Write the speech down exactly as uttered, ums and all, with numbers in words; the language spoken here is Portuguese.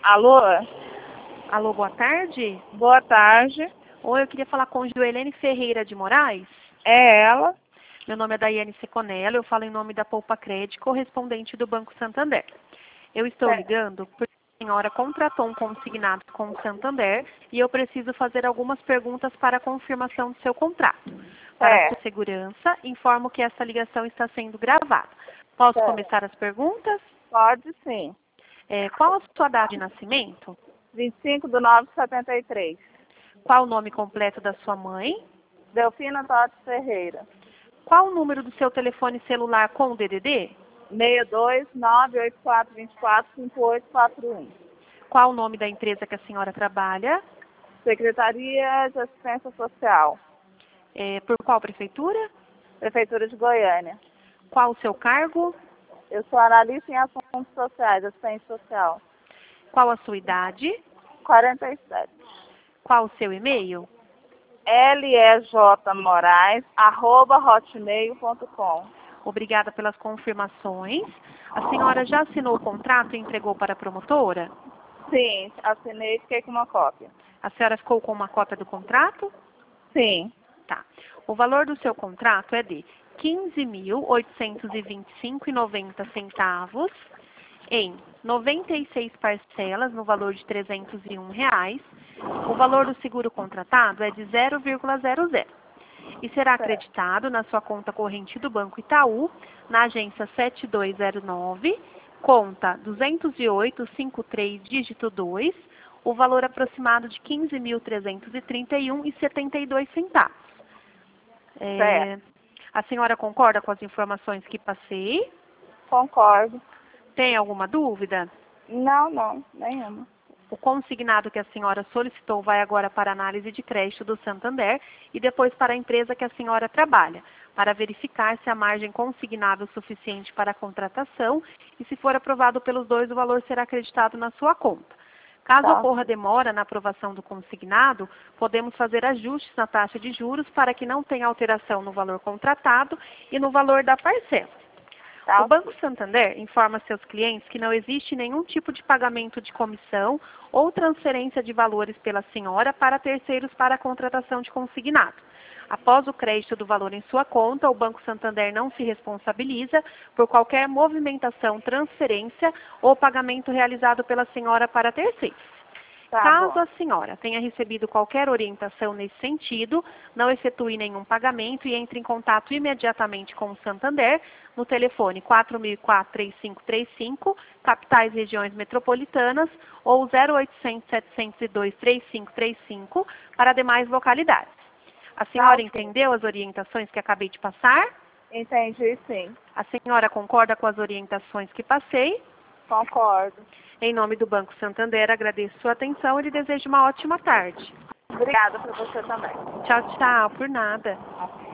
Alô? Alô, boa tarde. Boa tarde. Oi, eu queria falar com Joelene Ferreira de Moraes. É ela? Meu nome é Daiane Seconello, eu falo em nome da Poupa Crédito, correspondente do Banco Santander. Eu estou É. ligando porque a senhora contratou um consignado com o Santander e eu preciso fazer algumas perguntas para a confirmação do seu contrato. Para É. sua segurança, informo que essa ligação está sendo gravada. Posso É. começar as perguntas? Pode sim. É, qual a sua data de nascimento? vinte e cinco de nove de setenta e três. Qual o nome completo da sua mãe? Delfina Totti Ferreira. Qual o número do seu telefone celular com o D D D? seis dois nove oito quatro dois quatro cinco oito quatro um. Qual o nome da empresa que a senhora trabalha? Secretaria de Assistência Social. É, por qual prefeitura? Prefeitura de Goiânia. Qual o seu cargo? Eu sou analista em assuntos sociais, assistente social. Qual a sua idade? quarenta e sete. Qual o seu e-mail? lejmorais, arroba hotmail ponto com. Obrigada pelas confirmações. A senhora já assinou o contrato e entregou para a promotora? Sim, assinei e fiquei com uma cópia. A senhora ficou com uma cópia do contrato? Sim. Tá. O valor do seu contrato é de quinze mil oitocentos e vinte e cinco reais e noventa centavos em noventa e seis parcelas no valor de trezentos e um reais. O valor do seguro contratado é de zero vírgula zero zero e será acreditado na sua conta corrente do Banco Itaú, na agência sete dois zero nove, conta duzentos e oito, cinquenta e três, dígito dois, o valor aproximado de quinze mil trezentos e trinta e um reais e setenta e dois centavos. É, a senhora concorda com as informações que passei? Concordo. Tem alguma dúvida? Não, não, nenhuma. O consignado que a senhora solicitou vai agora para a análise de crédito do Santander e depois para a empresa que a senhora trabalha, para verificar se a margem consignável é suficiente para a contratação e, se for aprovado pelos dois, o valor será acreditado na sua conta. Caso Tá. ocorra demora na aprovação do consignado, podemos fazer ajustes na taxa de juros para que não tenha alteração no valor contratado e no valor da parcela. Tá. O Banco Santander informa seus clientes que não existe nenhum tipo de pagamento de comissão ou transferência de valores pela senhora para terceiros para a contratação de consignado. Após o crédito do valor em sua conta, o Banco Santander não se responsabiliza por qualquer movimentação, transferência ou pagamento realizado pela senhora para terceiros. Tá Caso bom. a senhora tenha recebido qualquer orientação nesse sentido, não efetue nenhum pagamento e entre em contato imediatamente com o Santander no telefone quatro mil e quatro, três cinco três cinco, capitais e regiões metropolitanas, ou zero oitocentos, setecentos e dois, três cinco três cinco para demais localidades. A senhora Tá, ok. entendeu as orientações que acabei de passar? Entendi, sim. A senhora concorda com as orientações que passei? Concordo. Em nome do Banco Santander, agradeço sua atenção e lhe desejo uma ótima tarde. Obrigada para você também. Tchau, tchau, por nada. Ok.